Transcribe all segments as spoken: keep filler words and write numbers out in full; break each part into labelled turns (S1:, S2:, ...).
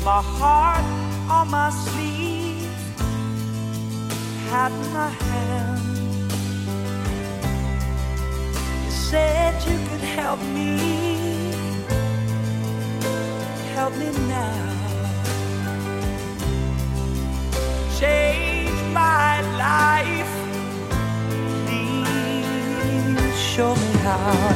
S1: my heart on my sleeve, hat in my hand. You said you could help me, help me now, change my life, please show me how.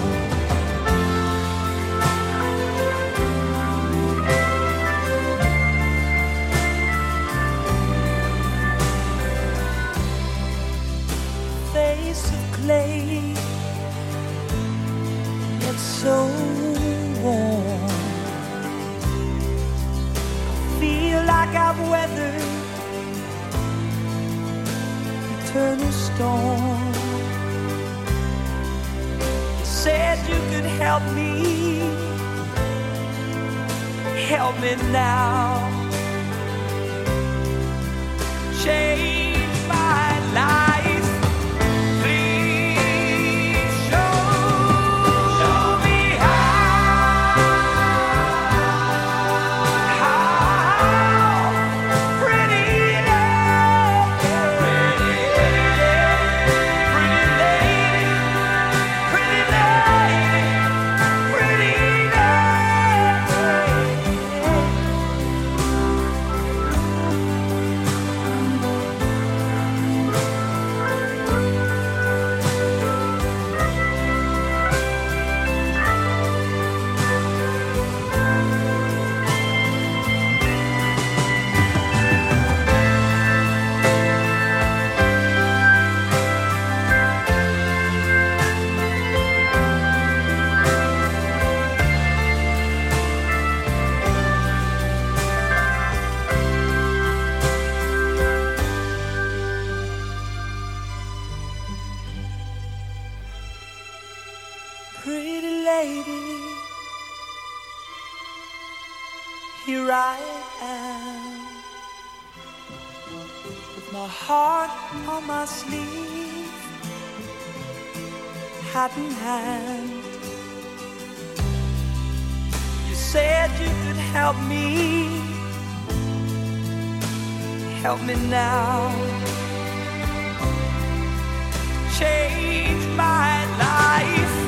S1: Clay, it's so warm. I feel like I've weathered eternal storm. You said you could help me, help me now, change my life. Pretty lady, here I am, with my heart on my sleeve, hat in hand. You said you could help me, help me now, change my life.